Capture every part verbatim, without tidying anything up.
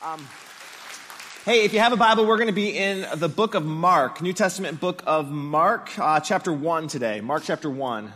Um, hey, if you have a Bible, we're going to be in the book of Mark, New Testament book of Mark, uh, chapter one today. Mark chapter one.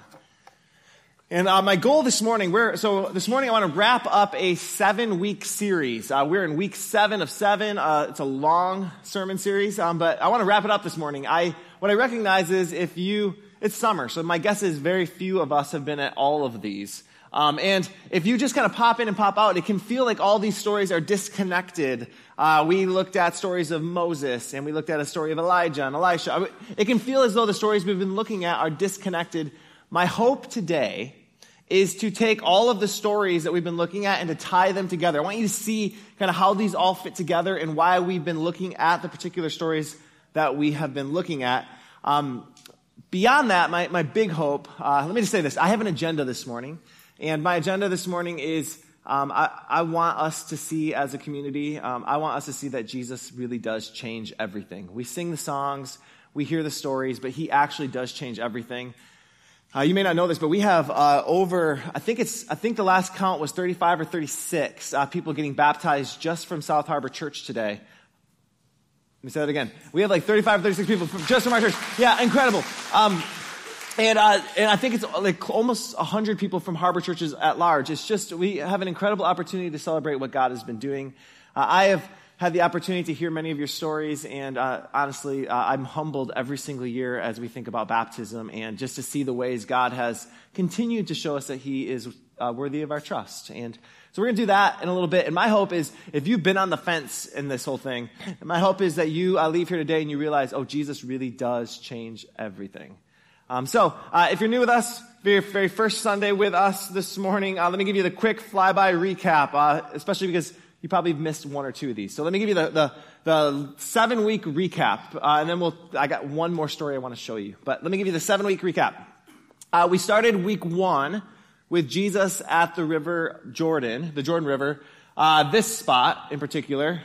And uh, my goal this morning, we're, so this morning I want to wrap up a seven-week series. Uh, we're in week seven of seven. Uh, it's a long sermon series, um, but I want to wrap it up this morning. I what I recognize is if you, it's summer, so my guess is very few of us have been at all of these. Um, and if you just kind of pop in and pop out, it can feel like all these stories are disconnected. Uh, we looked at stories of Moses, and we looked at a story of Elijah and Elisha. It can feel as though the stories we've been looking at are disconnected. My hope today is to take all of the stories that we've been looking at and to tie them together. I want you to see kind of how these all fit together and why we've been looking at the particular stories that we have been looking at. Um, beyond that, my, my big hope, uh, let me just say this. I have an agenda this morning. And my agenda this morning is um, I, I want us to see as a community, um, I want us to see that Jesus really does change everything. We sing the songs, we hear the stories, but he actually does change everything. Uh, you may not know this, but we have uh, over, I think it's, I think the last count was thirty-five or thirty-six uh, people getting baptized just from South Harbor Church today. Let me say that again. We have like thirty-five or thirty-six people from, just from our church. Yeah, incredible. Um, And, uh, and I think it's like almost one hundred people from Harbor churches at large. It's just, we have an incredible opportunity to celebrate what God has been doing. Uh, I have had the opportunity to hear many of your stories, and uh, honestly, uh, I'm humbled every single year as we think about baptism and just to see the ways God has continued to show us that he is uh, worthy of our trust. And so we're going to do that in a little bit. And my hope is, if you've been on the fence in this whole thing, my hope is that you uh, leave here today and you realize, oh, Jesus really does change everything. Um, so, uh, if you're new with us, very, very first Sunday with us this morning, uh, let me give you the quick flyby recap, uh, especially because you probably missed one or two of these. So let me give you the, the, the seven week recap, uh, and then we'll, I got one more story I want to show you. But let me give you the seven week recap. Uh, we started week one with Jesus at the river Jordan, the Jordan River, uh, this spot in particular,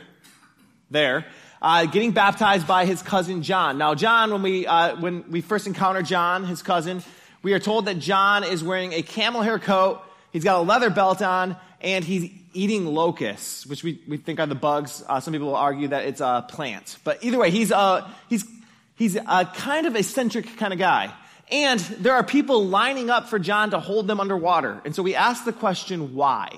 there. Uh, getting baptized by his cousin John. Now, John, when we uh, when we first encounter John, his cousin, we are told that John is wearing a camel hair coat. He's got a leather belt on, and he's eating locusts, which we, we think are the bugs. Uh, some people will argue that it's a plant, but either way, he's a he's he's a kind of eccentric kind of guy. And there are people lining up for John to hold them underwater. And so we ask the question, why?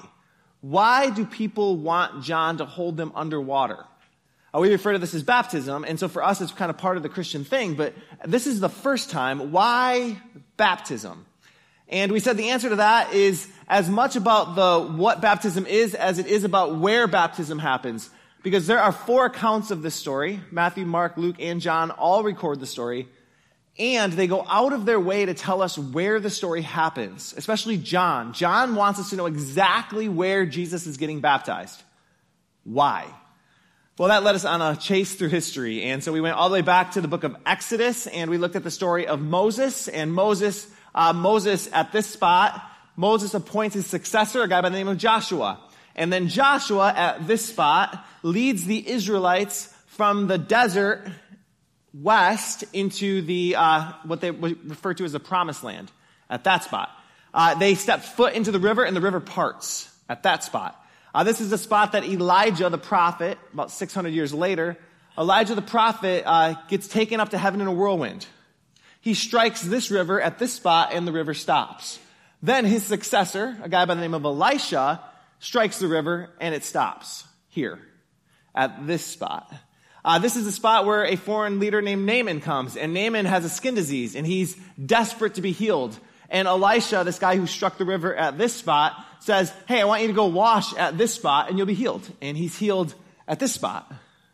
Why do people want John to hold them underwater? Uh, we refer to this as baptism, and so for us it's kind of part of the Christian thing, but this is the first time. Why baptism? And we said the answer to that is as much about the what baptism is as it is about where baptism happens. Because there are four accounts of this story. Matthew, Mark, Luke, and John all record the story, and they go out of their way to tell us where the story happens, especially John. John wants us to know exactly where Jesus is getting baptized. Why? Well, that led us on a chase through history. And so we went all the way back to the book of Exodus, and we looked at the story of Moses. And Moses, uh, Moses at this spot, Moses appoints his successor, a guy by the name of Joshua. And then Joshua at this spot leads the Israelites from the desert west into the, uh, what they refer to as the promised land at that spot. Uh, they step foot into the river, and the river parts at that spot. Uh, this is the spot that Elijah, the prophet, about six hundred years later, Elijah the prophet uh, gets taken up to heaven in a whirlwind. He strikes this river at this spot, and the river stops. Then his successor, a guy by the name of Elisha, strikes the river, and it stops here at this spot. Uh, this is the spot where a foreign leader named Naaman comes, and Naaman has a skin disease, and he's desperate to be healed. And Elisha, this guy who struck the river at this spot, says, hey, I want you to go wash at this spot and you'll be healed. And he's healed at this spot.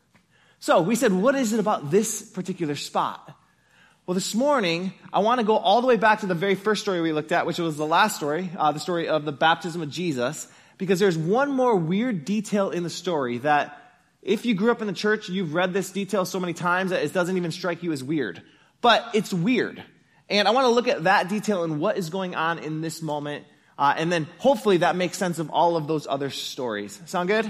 So we said, what is it about this particular spot? Well, this morning, I want to go all the way back to the very first story we looked at, which was the last story, uh, the story of the baptism of Jesus, because there's one more weird detail in the story that if you grew up in the church, you've read this detail so many times that it doesn't even strike you as weird. But it's weird. And I want to look at that detail and what is going on in this moment. Uh, and then hopefully that makes sense of all of those other stories. Sound good?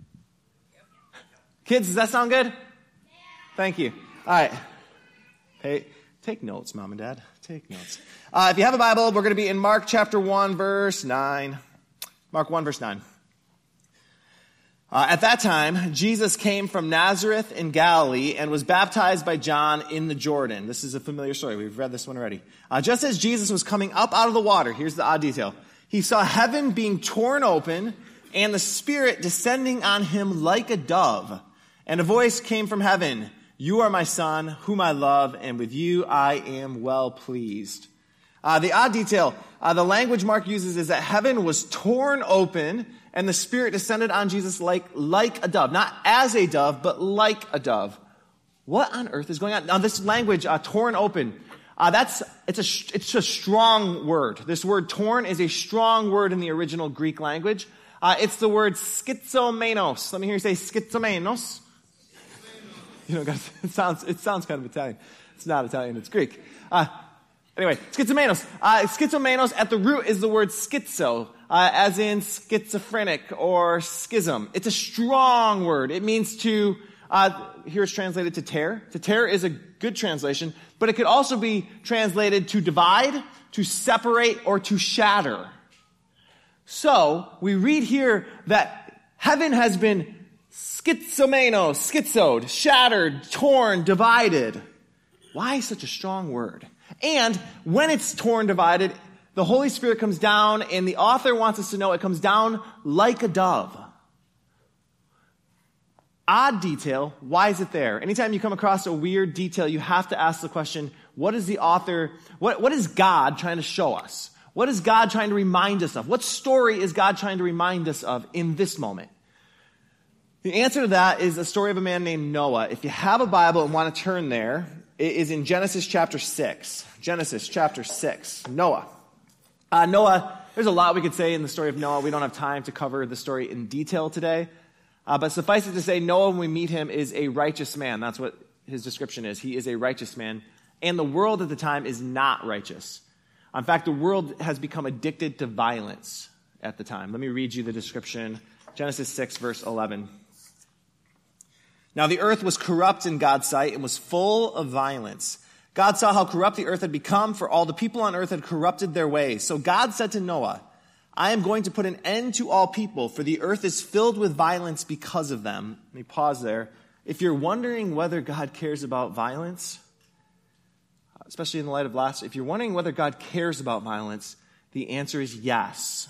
Kids, does that sound good? Yeah. Thank you. All right. Hey, take notes, Mom and Dad. Take notes. Uh, if you have a Bible, we're going to be in Mark chapter one, verse nine. Mark one, verse nine. Uh, at that time, Jesus came from Nazareth in Galilee and was baptized by John in the Jordan. This is a familiar story. We've read this one already. Uh, just as Jesus was coming up out of the water, here's the odd detail. He saw heaven being torn open and the Spirit descending on him like a dove. And a voice came from heaven, "You are my Son, whom I love, and with you I am well pleased." Uh, the odd detail, uh, the language Mark uses is that heaven was torn open and the Spirit descended on Jesus like, like a dove. Not as a dove, but like a dove. What on earth is going on? Now, this language, uh, torn open, uh, that's, it's a, it's a strong word. This word torn is a strong word in the original Greek language. Uh, it's the word schizomenos. Let me hear you say schizomenos. You know, guys, it sounds, it sounds kind of Italian. It's not Italian, it's Greek. Uh, Anyway, schizomenos. Uh, schizomenos at the root is the word schizo, uh, as in schizophrenic or schism. It's a strong word. It means to, uh, here it's translated to tear. To tear is a good translation, but it could also be translated to divide, to separate, or to shatter. So, we read here that heaven has been schizomenos, schizoed, shattered, torn, divided. Why such a strong word? And when it's torn, divided, the Holy Spirit comes down, and the author wants us to know it comes down like a dove. Odd detail, why is it there? Anytime you come across a weird detail, you have to ask the question, what is the author, what, what is God trying to show us? What is God trying to remind us of? What story is God trying to remind us of in this moment? The answer to that is a story of a man named Noah. If you have a Bible and want to turn there, it is in Genesis chapter six. Genesis chapter six. Noah. Uh, Noah, there's a lot we could say in the story of Noah. We don't have time to cover the story in detail today. Uh, but suffice it to say, Noah, when we meet him, is a righteous man. That's what his description is. He is a righteous man. And the world at the time is not righteous. In fact, the world has become addicted to violence at the time. Let me read you the description. Genesis six, verse eleven. Now the earth was corrupt in God's sight and was full of violence. God saw how corrupt the earth had become, for all the people on earth had corrupted their ways. So God said to Noah, I am going to put an end to all people, for the earth is filled with violence because of them. Let me pause there. If you're wondering whether God cares about violence, especially in the light of last, if you're wondering whether God cares about violence, the answer is yes.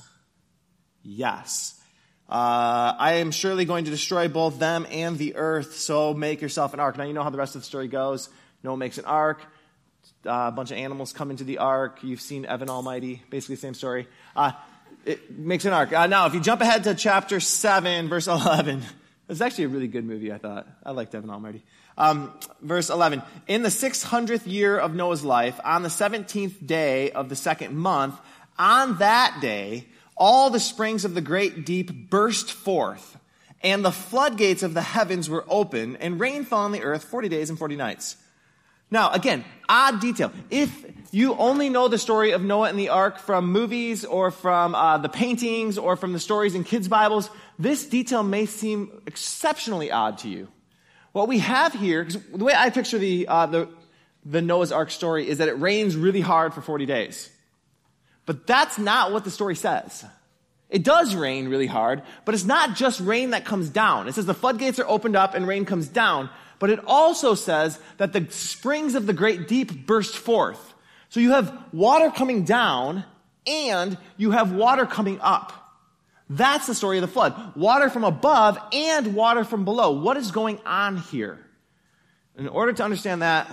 Yes. Uh, I am surely going to destroy both them and the earth, so make yourself an ark. Now you know how the rest of the story goes. Noah makes an ark. Uh, a bunch of animals come into the ark. You've seen Evan Almighty, basically the same story. Uh, it makes an ark. Uh, now, if you jump ahead to chapter seven, verse eleven, it's actually a really good movie, I thought. I liked Evan Almighty. Um, verse eleven, in the six hundredth year of Noah's life, on the seventeenth day of the second month, on that day, all the springs of the great deep burst forth, and the floodgates of the heavens were open, and rain fell on the earth forty days and forty nights. Now, again, odd detail. If you only know the story of Noah and the ark from movies or from uh, the paintings or from the stories in kids' Bibles, this detail may seem exceptionally odd to you. What we have here, because the way I picture the, uh, the, the Noah's Ark story is that it rains really hard for forty days. But that's not what the story says. It does rain really hard, but it's not just rain that comes down. It says the floodgates are opened up and rain comes down, but it also says that the springs of the great deep burst forth. So you have water coming down and you have water coming up. That's the story of the flood. Water from above and water from below. What is going on here? In order to understand that,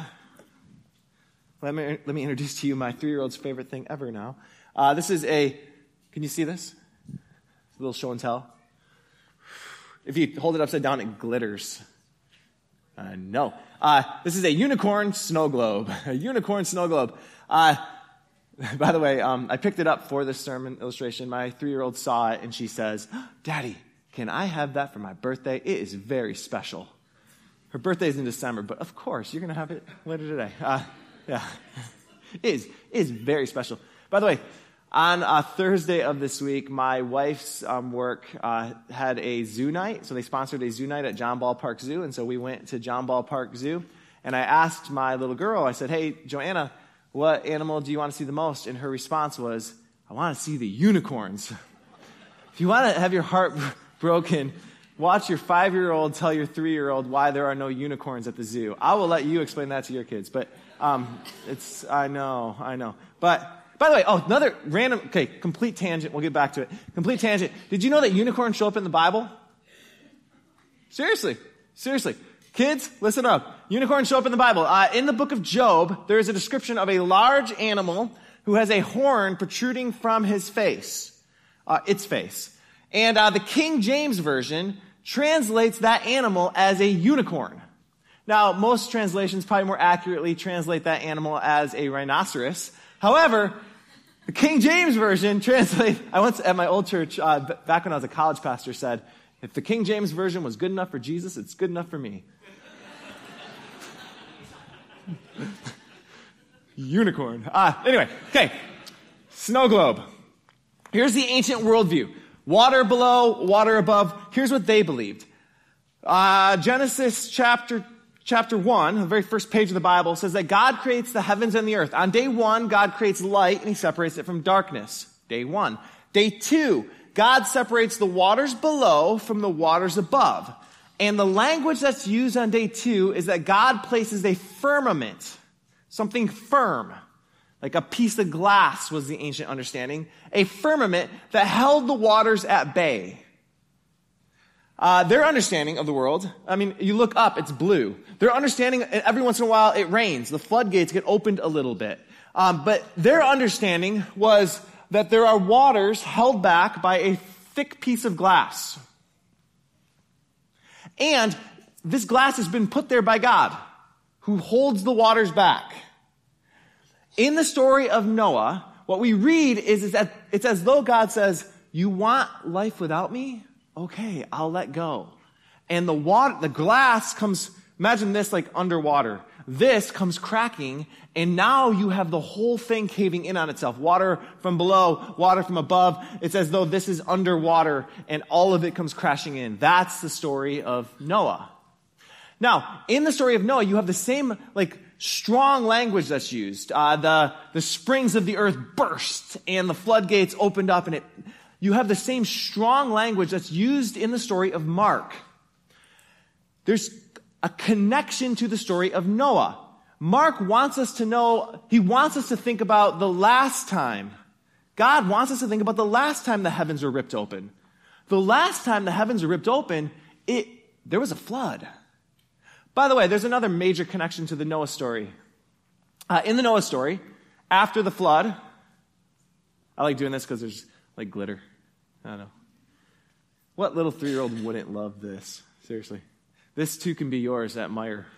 let me, let me introduce to you my three-year-old's favorite thing ever now. Uh, this is a, can you see this? A little show and tell. If you hold it upside down, it glitters. Uh, no. Uh, this is a unicorn snow globe. A unicorn snow globe. Uh, by the way, um, I picked it up for this sermon illustration. My three-year-old saw it, and she says, Daddy, can I have that for my birthday? It is very special. Her birthday is in December, but of course, you're going to have it later today. Uh, yeah. It is, it is very special. By the way, on uh, Thursday of this week, my wife's um, work uh, had a zoo night. So they sponsored a zoo night at John Ball Park Zoo. And so we went to John Ball Park Zoo. And I asked my little girl, I said, hey, Joanna, what animal do you want to see the most? And her response was, I want to see the unicorns. If you want to have your heart broken Watch your five-year-old tell your three-year-old why there are no unicorns at the zoo. I will let you explain that to your kids. But um, it's, I know, I know. But, by the way, oh, another random, okay, complete tangent. We'll get back to it. Complete tangent. Did you know that unicorns show up in the Bible? Seriously. Seriously. Kids, listen up. Unicorns show up in the Bible. Uh, in the book of Job, there is a description of a large animal who has a horn protruding from his face, uh, its face. And uh, the King James Version translates that animal as a unicorn. Now, most translations probably more accurately translate that animal as a rhinoceros. However, the King James Version translates, I once at my old church, uh, back when I was a college pastor, said, if the King James Version was good enough for Jesus, it's good enough for me. Unicorn. Ah, anyway, okay. Snow globe. Here's the ancient worldview. Water below, water above. Here's what they believed. Uh, Genesis chapter chapter one, the very first page of the Bible, says that God creates the heavens and the earth. On day one, God creates light and he separates it from darkness. Day one. Day two, God separates the waters below from the waters above. And the language that's used on day two is that God places a firmament, something firm, like a piece of glass was the ancient understanding, a firmament that held the waters at bay. Uh, their understanding of the world, I mean, you look up, it's blue. Their understanding, every once in a while it rains. The floodgates get opened a little bit. Um, but their understanding was that there are waters held back by a thick piece of glass. And this glass has been put there by God, who holds the waters back. In the story of Noah, what we read is, is that it's as though God says, you want life without me? Okay, I'll let go. And the water, the glass comes, imagine this like underwater. This comes cracking, and now you have the whole thing caving in on itself. Water from below, water from above. It's as though this is underwater, and all of it comes crashing in. That's the story of Noah. Now, in the story of Noah, you have the same, like, strong language that's used. Uh, the, the springs of the earth burst, and the floodgates opened up, and it, you have the same strong language that's used in the story of Mark. There's a connection to the story of Noah. Mark wants us to know, he wants us to think about the last time. God wants us to think about the last time the heavens were ripped open. The last time the heavens were ripped open, it, there was a flood. By the way, there's another major connection to the Noah story. Uh, in the Noah story, after the flood, I like doing this because there's like glitter. I don't know. What little three-year-old wouldn't love this? Seriously. This too can be yours at Meijer.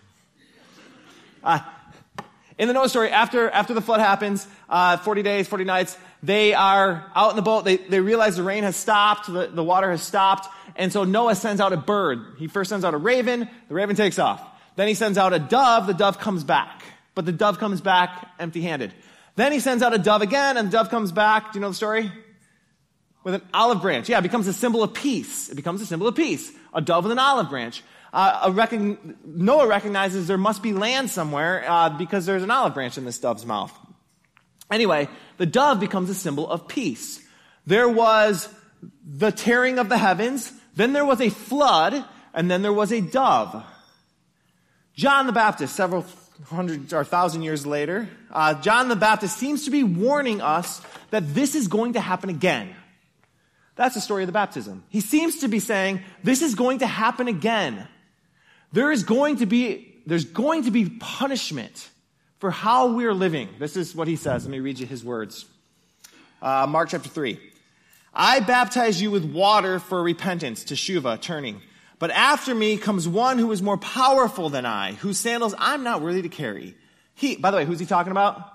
Uh, in the Noah story, after after the flood happens, uh, forty days, forty nights, they are out in the boat. They, they realize the rain has stopped, the, the water has stopped, and so Noah sends out a bird. He first sends out a raven, the raven takes off. Then he sends out a dove, the dove comes back. But the dove comes back empty-handed. Then he sends out a dove again, and the dove comes back, do you know the story? With an olive branch. Yeah, it becomes a symbol of peace. It becomes a symbol of peace. A dove with an olive branch. Uh, a recon- Noah recognizes there must be land somewhere uh, because there's an olive branch in this dove's mouth. Anyway, the dove becomes a symbol of peace. There was the tearing of the heavens, then there was a flood, and then there was a dove. John the Baptist, several hundred or thousand years later, uh, John the Baptist seems to be warning us that this is going to happen again. That's the story of the baptism. He seems to be saying, this is going to happen again. There is going to be, there's going to be punishment for how we're living. This is what he says. Let me read you his words. Uh, Mark chapter three. I baptize you with water for repentance, teshuva, turning. But after me comes one who is more powerful than I, whose sandals I'm not worthy to carry. He, by the way, who's he talking about?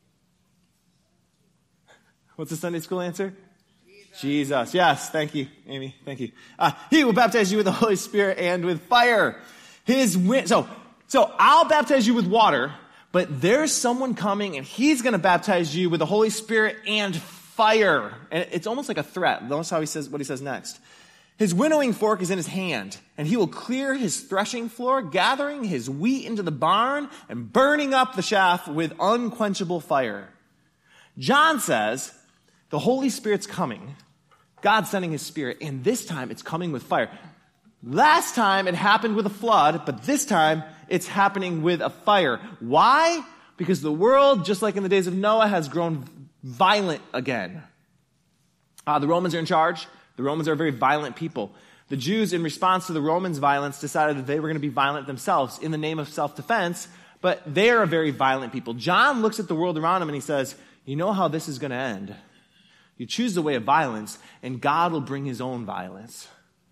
What's the Sunday school answer? Jesus. Jesus. Yes, thank you, Amy. Thank you. Uh, he will baptize you with the Holy Spirit and with fire. His wind. So, so I'll baptize you with water, but there's someone coming and he's going to baptize you with the Holy Spirit and fire. And it's almost like a threat. Notice how he says what he says next. His winnowing fork is in his hand, and he will clear his threshing floor, gathering his wheat into the barn and burning up the chaff with unquenchable fire. John says the Holy Spirit's coming. God's sending his Spirit, and this time it's coming with fire. Last time it happened with a flood, but this time it's happening with a fire. Why? Because the world, just like in the days of Noah, has grown violent again. Uh, the Romans are in charge. The Romans are very violent people. The Jews, in response to the Romans' violence, decided that they were going to be violent themselves in the name of self-defense, but they are a very violent people. John looks at the world around him and he says, you know how this is going to end. You choose the way of violence, and God will bring his own violence.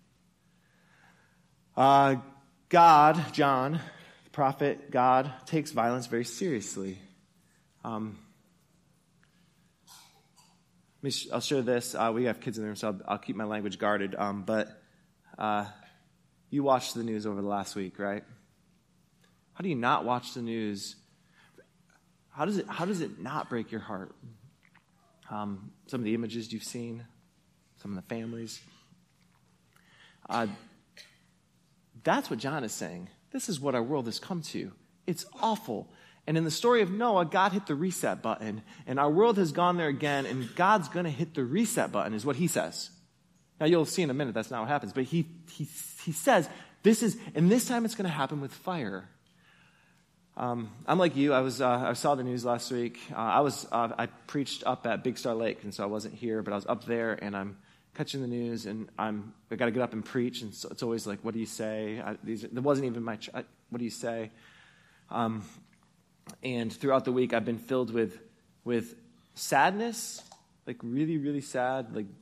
Uh, God, John, the prophet, God, takes violence very seriously. Um, let me sh- I'll show this. Uh, we have kids in the room, so I'll, I'll keep my language guarded. Um, but uh, you watched the news over the last week, right? How do you not watch the news? How does it, how does it not break your heart? Um, some of the images you've seen, some of the families. Uh, that's what John is saying. This is what our world has come to. It's awful. And in the story of Noah, God hit the reset button, and our world has gone there again, and God's going to hit the reset button, is what he says. Now, you'll see in a minute that's not what happens, but he he he says, this is, and this time it's going to happen with fire. Um, I'm like you. I was uh, I saw the news last week. Uh, I was uh, I preached up at Big Star Lake, and so I wasn't here, but I was up there, and I'm catching the news, and I'm I got to get up and preach, and so it's always like, what do you say? I, these there wasn't even my I, what do you say? Um, and throughout the week, I've been filled with with sadness, like really really sad, like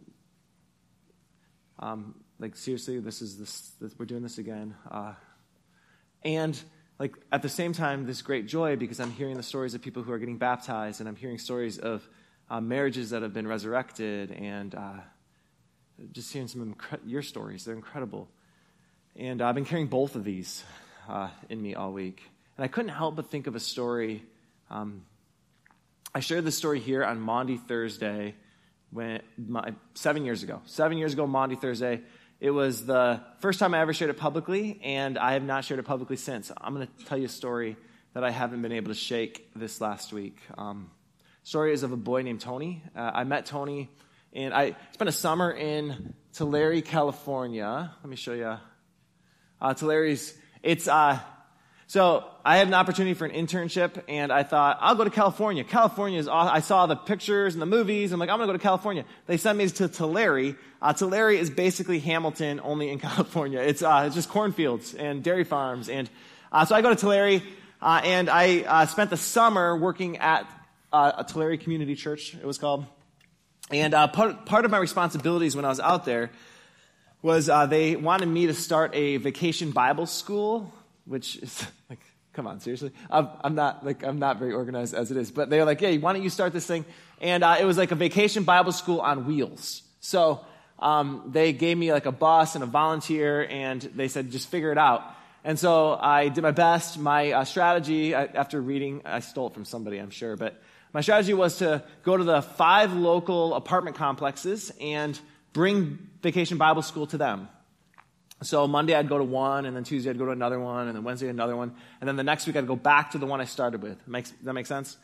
um like seriously, this is this, this we're doing this again, uh, and. Like, at the same time, this great joy because I'm hearing the stories of people who are getting baptized, and I'm hearing stories of uh, marriages that have been resurrected, and uh, just hearing some of incre- your stories. They're incredible. And uh, I've been carrying both of these uh, in me all week. And I couldn't help but think of a story. Um, I shared this story here on Maundy Thursday, when my, seven years ago. Seven years ago, Maundy Thursday. It was the first time I ever shared it publicly, and I have not shared it publicly since. I'm going to tell you a story that I haven't been able to shake this last week. Um, story is of a boy named Tony. Uh, I met Tony, and I spent a summer in Tulare, California. Let me show you. Uh, Tulare's, it's, uh, so I had an opportunity for an internship, and I thought, I'll go to California. California is awesome. I saw the pictures and the movies. I'm like, I'm going to go to California. They sent me to Tulare. Uh, Tulare is basically Hamilton, only in California. It's, uh, it's just cornfields and dairy farms. And uh, so I go to Tulare, uh, and I uh, spent the summer working at uh, a Tulare Community Church, it was called. And uh, part, part of my responsibilities when I was out there was uh, they wanted me to start a vacation Bible school, which is like, come on, seriously? I'm, I'm not like I'm not very organized as it is, but they were like, "Hey, why don't you start this thing?" And uh, it was like a vacation Bible school on wheels. So um, they gave me like a bus and a volunteer, and they said, "Just figure it out." And so I did my best. My uh, strategy, I, after reading, I stole it from somebody, I'm sure, but my strategy was to go to the five local apartment complexes and bring Vacation Bible School to them. So Monday I'd go to one, and then Tuesday I'd go to another one, and then Wednesday another one, and then the next week I'd go back to the one I started with. Makes, does that make sense?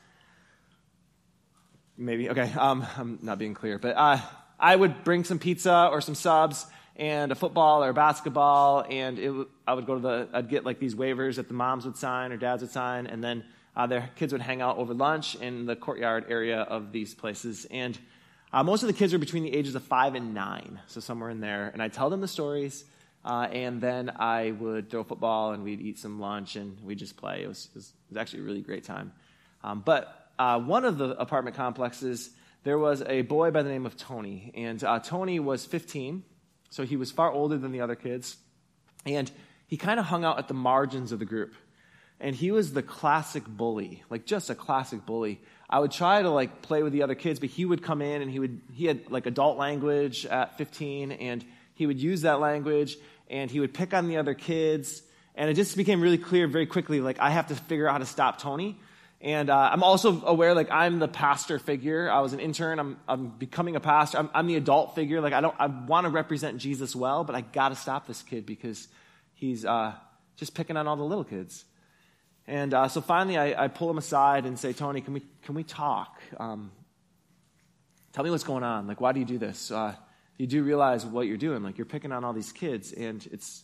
Maybe. Okay. Um, I'm not being clear, but uh, I would bring some pizza or some subs and a football or a basketball, and it, I would go to the. I'd get like these waivers that the moms would sign or dads would sign, and then uh, their kids would hang out over lunch in the courtyard area of these places, and uh, most of the kids were between the ages of five and nine, so somewhere in there, and I'd tell them the stories. Uh, and then I would throw football, and we'd eat some lunch, and we'd just play. It was, it was, it was actually a really great time. Um, but uh, one of the apartment complexes, there was a boy by the name of Tony. And uh, Tony was fifteen, so he was far older than the other kids. And he kind of hung out at the margins of the group. And he was the classic bully, like just a classic bully. I would try to like play with the other kids, but he would come in, and he would he had like adult language at fifteen, and he would use that language, and he would pick on the other kids, and it just became really clear very quickly, like, I have to figure out how to stop Tony. And uh, I'm also aware, like, I'm the pastor figure. I was an intern. I'm, I'm becoming a pastor. I'm, I'm the adult figure. Like, I don't, I want to represent Jesus well, but I got to stop this kid because he's uh, just picking on all the little kids. And uh, so finally, I, I pull him aside and say, Tony, can we can we talk? Um, tell me what's going on. Like, why do you do this? Uh, You do realize what you're doing. Like, you're picking on all these kids, and it's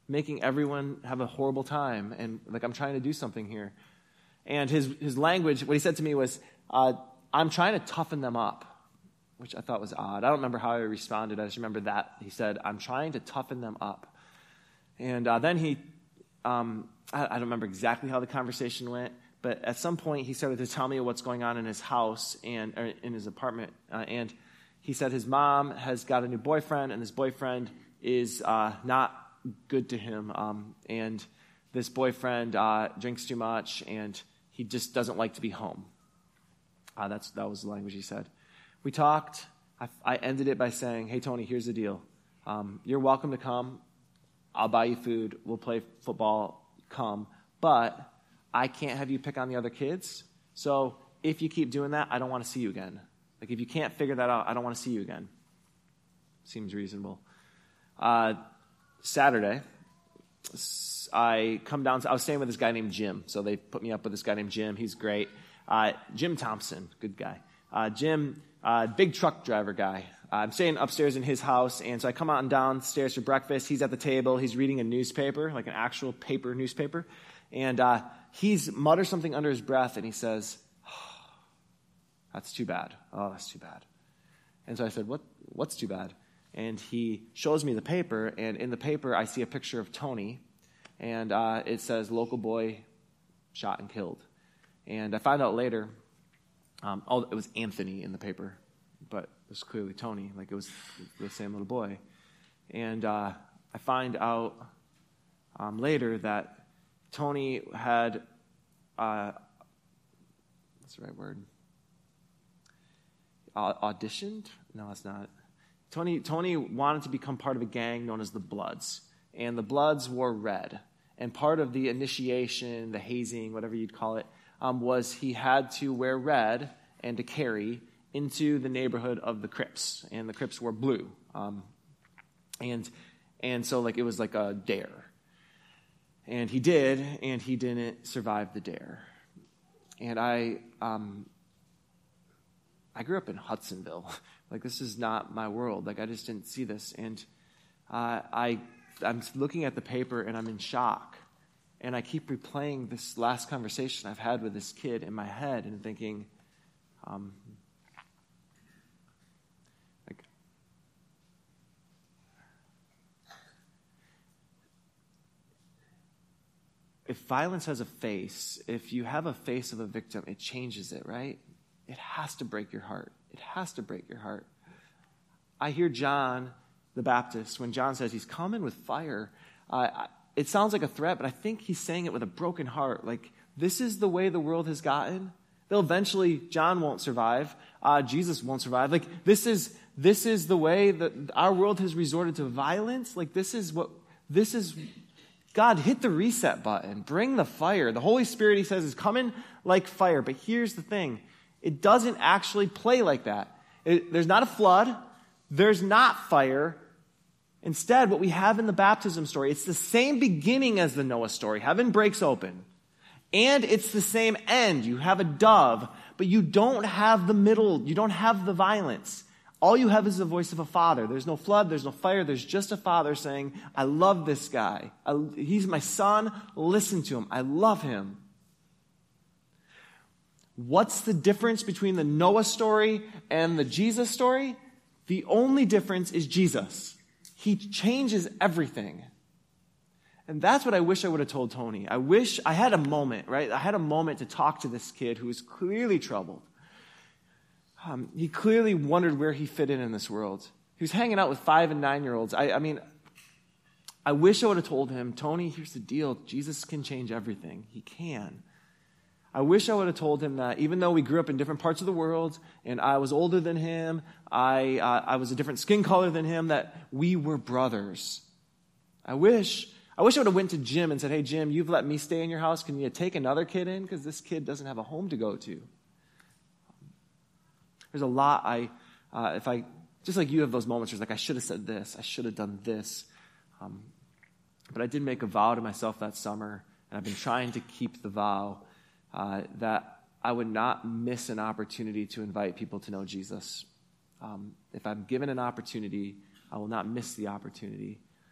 making everyone have a horrible time, and like I'm trying to do something here. And his his language, what he said to me was, uh, I'm trying to toughen them up, which I thought was odd. I don't remember how I responded. I just remember that he said, I'm trying to toughen them up. And uh, then he, um, I, I don't remember exactly how the conversation went, but at some point he started to tell me what's going on in his house and or in his apartment. Uh, and he said his mom has got a new boyfriend, and this boyfriend is uh, not good to him. Um, and this boyfriend uh, drinks too much, and he just doesn't like to be home. Uh, that's that was the language he said. We talked. I, I ended it by saying, hey, Tony, here's the deal. Um, you're welcome to come. I'll buy you food. We'll play football. Come. But I can't have you pick on the other kids. So if you keep doing that, I don't want to see you again. Like, if you can't figure that out, I don't want to see you again. Seems reasonable. Uh, Saturday, I come down. I was staying with this guy named Jim. So they put me up with this guy named Jim. He's great. Uh, Jim Thompson, good guy. Uh, Jim, uh, big truck driver guy. Uh, I'm staying upstairs in his house, and so I come out and downstairs for breakfast. He's at the table. He's reading a newspaper, like an actual paper newspaper. And uh, he's mutters something under his breath, and he says, oh, that's too bad. Oh, that's too bad. And so I said, what? What's too bad? And he shows me the paper, and in the paper I see a picture of Tony, and uh, it says, local boy shot and killed. And I find out later, um, oh, it was Anthony in the paper, but it was clearly Tony, like it was the same little boy. And uh, I find out um, later that Tony had, uh, what's the right word? Uh, auditioned? No, that's not. Tony, Tony wanted to become part of a gang known as the Bloods, and the Bloods wore red. And part of the initiation, the hazing, whatever you'd call it, um, was he had to wear red and to carry into the neighborhood of the Crips, and the Crips were blue, um, and and so like it was like a dare, and he did, and he didn't survive the dare, and I um, I grew up in Hudsonville, like this is not my world, like I just didn't see this, and uh, I I'm looking at the paper and I'm in shock, and I keep replaying this last conversation I've had with this kid in my head and thinking. Um, like, if violence has a face, if you have a face of a victim, it changes it, right? It has to break your heart. It has to break your heart. I hear John the Baptist, when John says he's coming with fire, uh, it sounds like a threat, but I think he's saying it with a broken heart. Like, this is the way the world has gotten. They'll eventually, John won't survive. Uh, Jesus won't survive. Like, this is this is the way that our world has resorted to violence. Like, this is what, this is, God, hit the reset button. Bring the fire. The Holy Spirit, he says, is coming like fire. But here's the thing. It doesn't actually play like that. It, there's not a flood. There's not fire. Instead, what we have in the baptism story, it's the same beginning as the Noah story. Heaven breaks open. And it's the same end. You have a dove, but you don't have the middle. You don't have the violence. All you have is the voice of a father. There's no flood. There's no fire. There's just a father saying, I love this guy. I, he's my son. Listen to him. I love him. What's the difference between the Noah story and the Jesus story? The only difference is Jesus. He changes everything. And that's what I wish I would have told Tony. I wish I had a moment, right? I had a moment to talk to this kid who was clearly troubled. Um, he clearly wondered where he fit in in this world. He was hanging out with five and nine-year-olds. I, I mean, I wish I would have told him, Tony, here's the deal. Jesus can change everything. He can. I wish I would have told him that even though we grew up in different parts of the world and I was older than him, I, uh, I was a different skin color than him, that we were brothers. I wish... I wish I would have went to Jim and said, hey, Jim, you've let me stay in your house. Can you take another kid in? Because this kid doesn't have a home to go to. There's a lot I, uh, if I, just like you have those moments where it's like, I should have said this. I should have done this. Um, but I did make a vow to myself that summer, and I've been trying to keep the vow uh, that I would not miss an opportunity to invite people to know Jesus. Um, if I'm given an opportunity, I will not miss the opportunity.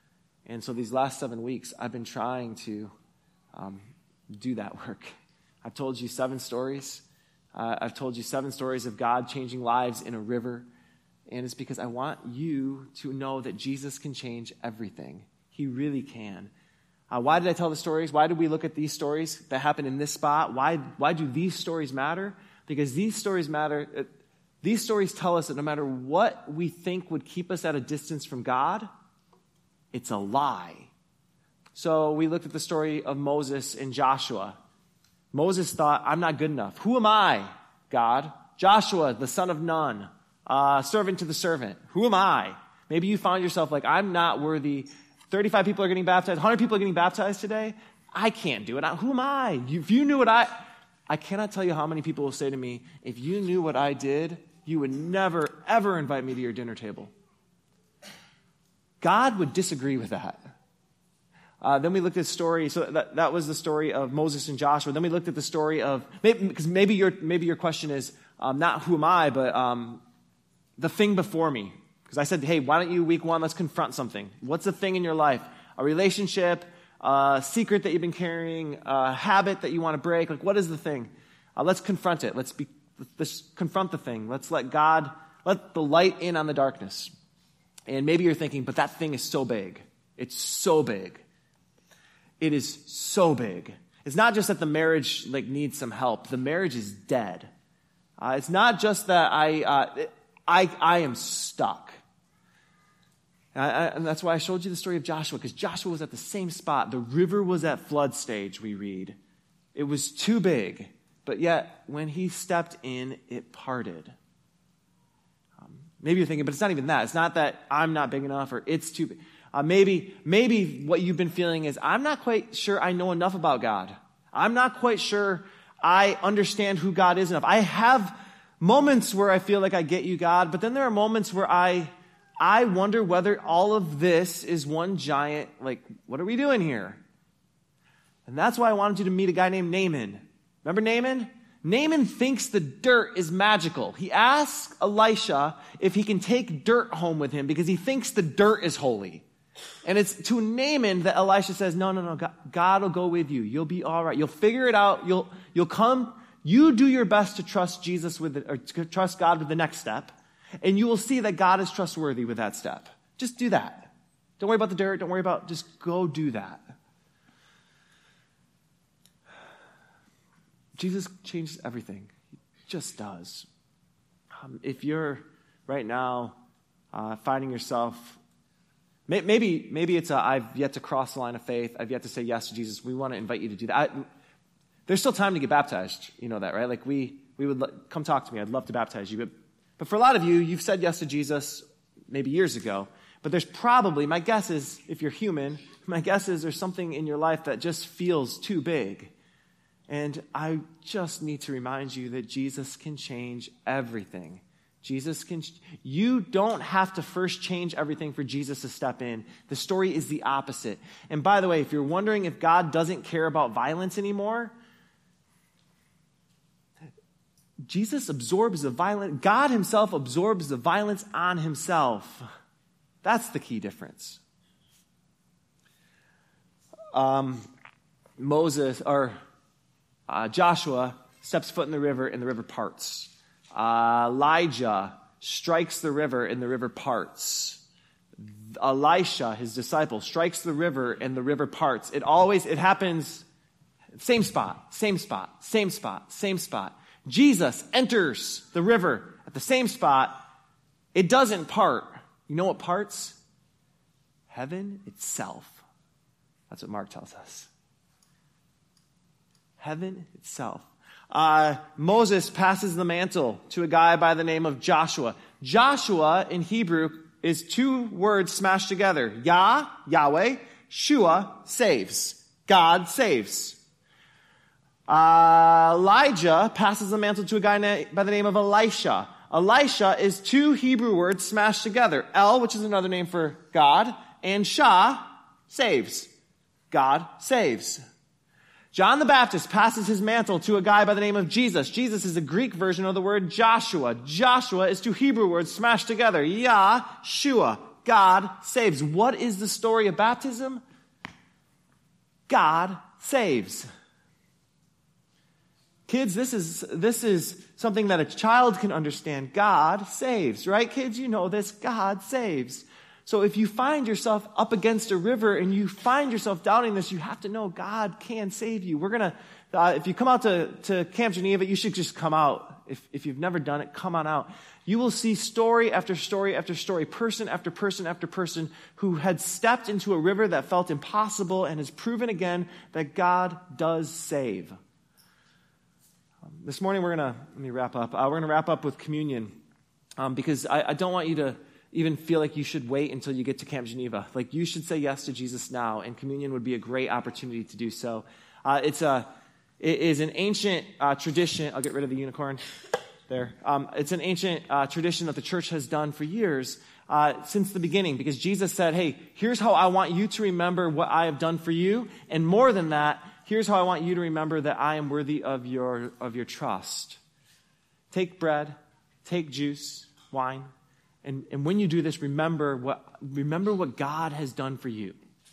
And so these last seven weeks, I've been trying to um, do that work. I've told you seven stories. Uh, I've told you seven stories of God changing lives in a river. And it's because I want you to know that Jesus can change everything. He really can. Uh, why did I tell the stories? Why did we look at these stories that happen in this spot? Why, why do these stories matter? Because these stories matter. Uh, these stories tell us that no matter what we think would keep us at a distance from God, it's a lie. So we looked at the story of Moses and Joshua. Moses thought, I'm not good enough. Who am I, God? Joshua, the son of Nun, uh, servant to the servant. Who am I? Maybe you found yourself like, I'm not worthy. thirty-five people are getting baptized. one hundred people are getting baptized today. I can't do it. I, who am I? If you knew what I... I cannot tell you how many people will say to me, if you knew what I did, you would never, ever invite me to your dinner table. God would disagree with that. Uh, then we looked at the story. So that, that was the story of Moses and Joshua. Then we looked at the story of, because maybe, maybe your maybe your question is um, not who am I, but um, the thing before me. Because I said, hey, why don't you, week one, let's confront something. What's the thing in your life? A relationship, a secret that you've been carrying, a habit that you want to break. Like, what is the thing? Uh, let's confront it. Let's be, let's confront the thing. Let's let God, let the light in on the darkness. And maybe you're thinking, but that thing is so big. It's so big. It is so big. It's not just that the marriage like needs some help. The marriage is dead. Uh, it's not just that I, uh, I, I am stuck. And, I, and that's why I showed you the story of Joshua, because Joshua was at the same spot. The river was at flood stage, we read. It was too big, but yet when he stepped in, it parted. Um, maybe you're thinking, but it's not even that. It's not that I'm not big enough or it's too big. Uh, maybe, maybe what you've been feeling is, I'm not quite sure I know enough about God. I'm not quite sure I understand who God is enough. I have moments where I feel like I get you, God, but then there are moments where I, I wonder whether all of this is one giant, like, what are we doing here? And that's why I wanted you to meet a guy named Naaman. Remember Naaman? Naaman thinks the dirt is magical. He asks Elisha if he can take dirt home with him because he thinks the dirt is holy. And it's to Naaman that Elisha says, no, no, no, God, God will go with you. You'll be all right. You'll figure it out. You'll, you'll come. You do your best to trust Jesus with, the, or to trust God with the next step. And you will see that God is trustworthy with that step. Just do that. Don't worry about the dirt. Don't worry about, just go do that. Jesus changes everything. He just does. Um, if you're right now uh, finding yourself, may, maybe maybe it's a, I've yet to cross the line of faith. I've yet to say yes to Jesus. We want to invite you to do that. I, there's still time to get baptized. You know that, right? Like we we would lo- come talk to me. I'd love to baptize you. But, but for a lot of you, you've said yes to Jesus maybe years ago. But there's probably, my guess is, if you're human, my guess is there's something in your life that just feels too big. And I just need to remind you that Jesus can change everything. Jesus can, you don't have to first change everything for Jesus to step in. The story is the opposite. And by the way, if you're wondering if God doesn't care about violence anymore, Jesus absorbs the violence, God himself absorbs the violence on himself. That's the key difference. Um, Moses, or Uh, Joshua steps foot in the river and the river parts. Uh, Elijah strikes the river and the river parts. Elisha, his disciple, strikes the river and the river parts. It always, it happens, same spot, same spot, same spot, same spot. Jesus enters the river at the same spot. It doesn't part. You know what parts? Heaven itself. That's what Mark tells us. Heaven itself. Uh, Moses passes the mantle to a guy by the name of Joshua. Joshua in Hebrew is two words smashed together. Yah, Yahweh, Shua, saves. God saves. Uh, Elijah passes the mantle to a guy na- by the name of Elisha. Elisha is two Hebrew words smashed together. El, which is another name for God, and Shah, saves. God saves. John the Baptist passes his mantle to a guy by the name of Jesus. Jesus is a Greek version of the word Joshua. Joshua is two Hebrew words smashed together. Yah, Shua, God saves. What is the story of baptism? God saves. Kids, this is, this is something that a child can understand. God saves, right? Kids, you know this. God saves. So if you find yourself up against a river and you find yourself doubting this, you have to know God can save you. We're going to, uh, if you come out to, to Camp Geneva, you should just come out. If, if you've never done it, come on out. You will see story after story after story, person after person after person who had stepped into a river that felt impossible and has proven again that God does save. Um, this morning we're going to, let me wrap up. Uh, we're going to wrap up with communion um, because I, I don't want you to even feel like you should wait until you get to Camp Geneva. Like, you should say yes to Jesus now, and communion would be a great opportunity to do so. Uh, it's a, it is an ancient uh, tradition. I'll get rid of the unicorn there. Um, it's an ancient uh, tradition that the church has done for years uh, since the beginning, because Jesus said, hey, here's how I want you to remember what I have done for you, and more than that, here's how I want you to remember that I am worthy of your of your trust. Take bread, take juice, wine, and, and when you do this, remember what remember what God has done for you.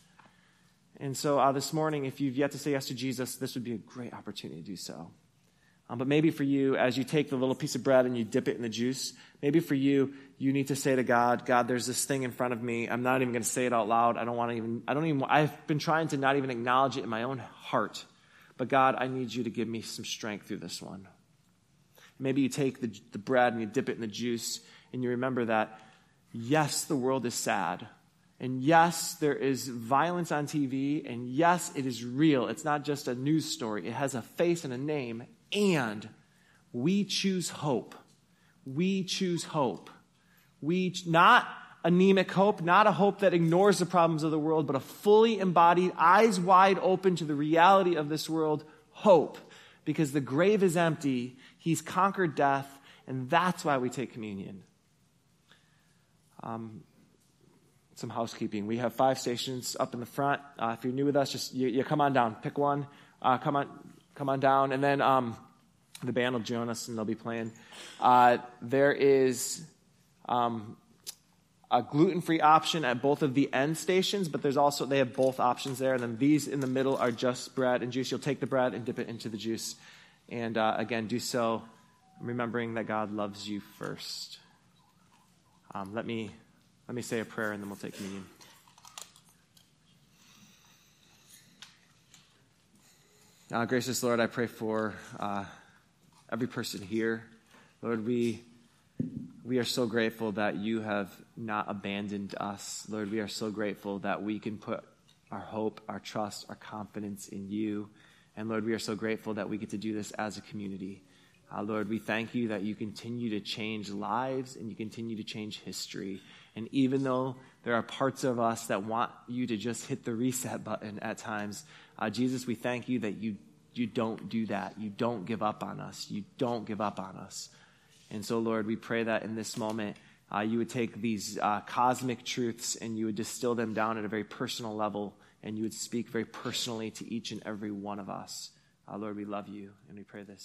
And so uh, this morning, if you've yet to say yes to Jesus, this would be a great opportunity to do so. Um, but maybe for you, as you take the little piece of bread and you dip it in the juice, maybe for you, you need to say to God, God, there's this thing in front of me. I'm not even going to say it out loud. I don't want to even, I don't even, I've been trying to not even acknowledge it in my own heart. But God, I need you to give me some strength through this one. Maybe you take the, the bread and you dip it in the juice and you remember that, yes, the world is sad. And yes, there is violence on T V. And yes, it is real. It's not just a news story. It has a face and a name. And we choose hope. We choose hope. We, not anemic hope, not a hope that ignores the problems of the world, but a fully embodied, eyes wide open to the reality of this world, hope. Because the grave is empty, he's conquered death, and that's why we take communion. Um, some housekeeping. We have five stations up in the front. Uh, if you're new with us, just you, you come on down. Pick one. Uh, come on, come on down, and then um, the band will join us, and they'll be playing. Uh, there is um, a gluten-free option at both of the end stations, but there's also they have both options there. And then these in the middle are just bread and juice. You'll take the bread and dip it into the juice, and uh, again, do so remembering that God loves you first. Um, let me. Let me say a prayer, and then we'll take communion. Uh, gracious Lord, I pray for uh, every person here. Lord, we we are so grateful that you have not abandoned us. Lord, we are so grateful that we can put our hope, our trust, our confidence in you. And Lord, we are so grateful that we get to do this as a community. Uh, Lord, we thank you that you continue to change lives and you continue to change history. And even though there are parts of us that want you to just hit the reset button at times, uh, Jesus, we thank you that you you don't do that. You don't give up on us. You don't give up on us. And so, Lord, we pray that in this moment, uh, you would take these uh, cosmic truths and you would distill them down at a very personal level, and you would speak very personally to each and every one of us. Uh, Lord, we love you, and we pray this